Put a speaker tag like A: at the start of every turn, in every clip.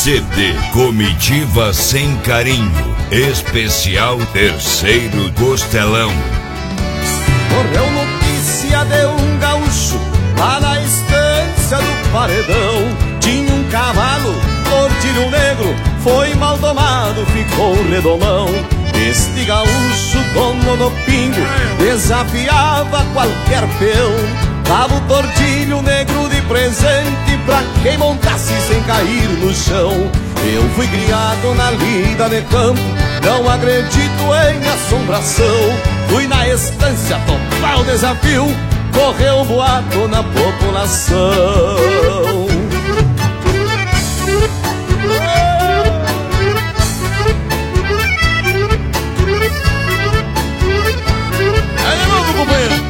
A: CD Comitiva Sem Carinho, especial Terceiro Costelão.
B: Correu notícia de um gaúcho lá na estância do Paredão. Tinha um cavalo, tordilho negro, foi mal domado, ficou redomão. Este gaúcho, dono do pingo, desafiava qualquer peão. Dava o tordilho negro de presente pra quem montasse sem cair no chão. Eu fui criado na lida de campo, não acredito em assombração. Fui na estância topar o desafio, correu um boato na população. Aí de novo, companheiro.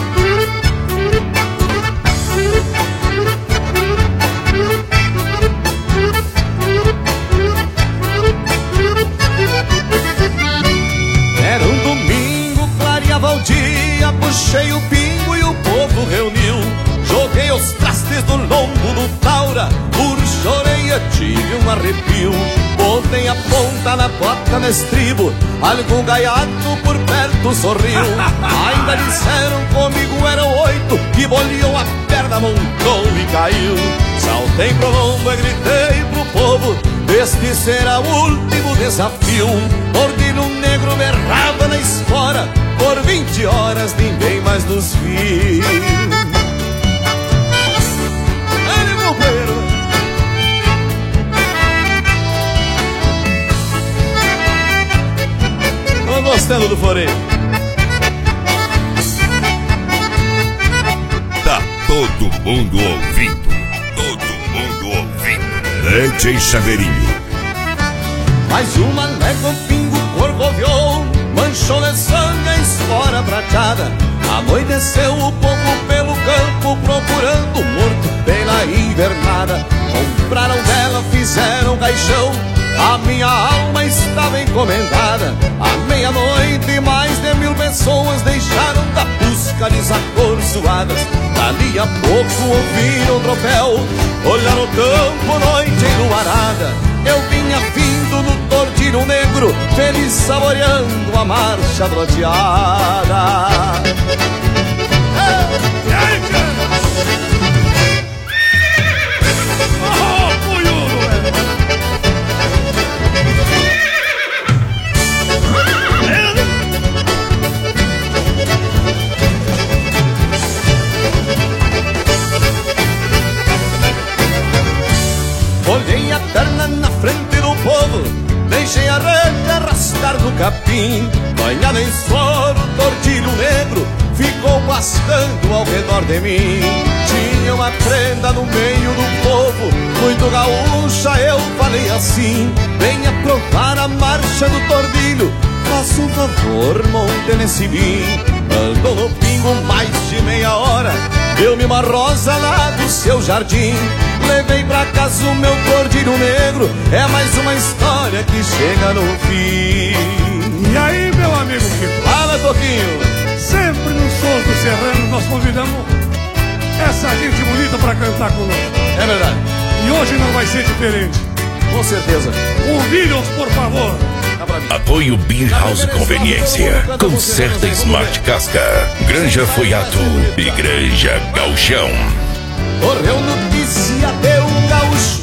B: Era um domingo, clareava o dia, puxei o pingo e o povo reuniu. Joguei os trastes do lombo do taura, puxo a orelha, tive um arrepio. Botei a ponta na bota no estribo, algum gaiato por perto sorriu. Ainda disseram comigo eram 8, que boleou a perna, montou e caiu. Saltei pro lombo e gritei pro povo, este será o último desafio. Tordilho negro berrava na espora, por 20 horas ninguém mais nos viu. Ele, meu companheiro. Tô gostando do floreio.
A: Tá todo mundo ouvindo, todo mundo ouvindo. DJ Chaveirinho.
B: Mais uma légua, o pingo corcoviou, manchou de sangue a espora prateada. Anoiteceu o povo pelo campo, procurando o morto pela invernada. Compraram dela, fizeram caixão, a minha alma estava encomendada. À meia-noite mais de 1000 pessoas deixaram da busca desacorçoadas. Dali a pouco ouviram o tropel, olharam o campo, noite enluarada. Eu vinha vindo no tordilho negro, feliz saboreando a marcha troteada. Olhei a perna na frente do povo, deixei a rede arrastar no capim. Banhado em suor, o tordilho negro ficou pastando ao redor de mim. Tinha uma prenda no meio do povo, muito gaúcha, eu falei assim: venha provar a marcha do tordilho, faça um favor, monte nesse bim. Andou no pingo mais de meia hora, deu-me uma rosa lá do seu jardim. Levei pra casa o meu tordilho negro, é mais uma história que chega no fim.
C: E aí, meu amigo Kiko?
B: Fala, Toquinho.
C: Sempre nos sons do Serrano nós convidamos essa gente bonita pra cantar conosco.
B: É verdade.
C: E hoje não vai ser diferente.
B: Com certeza.
C: Ouviram-os, por favor.
A: Apoio Beer House Conveniência, Conserta Smart Casca, Granja Foiato e Granja Gauchão.
B: Correu notícia de um gaúcho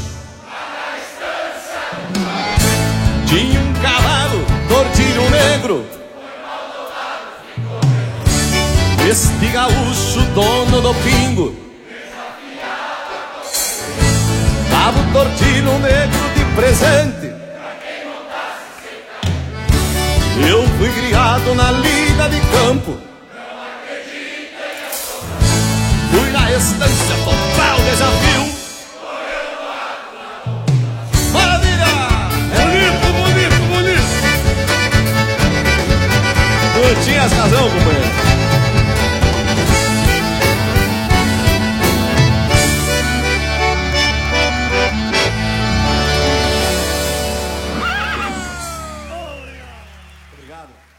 B: tinha um cavalo, tordilho negro. Este gaúcho, dono do pingo, dava o tordilho negro de presente. Eu fui criado na lida de campo, fui na estância total desafio. Maravilha!
C: Bonito, bonito, bonito.
B: Tu tinhas razão, companheiro. Obrigado.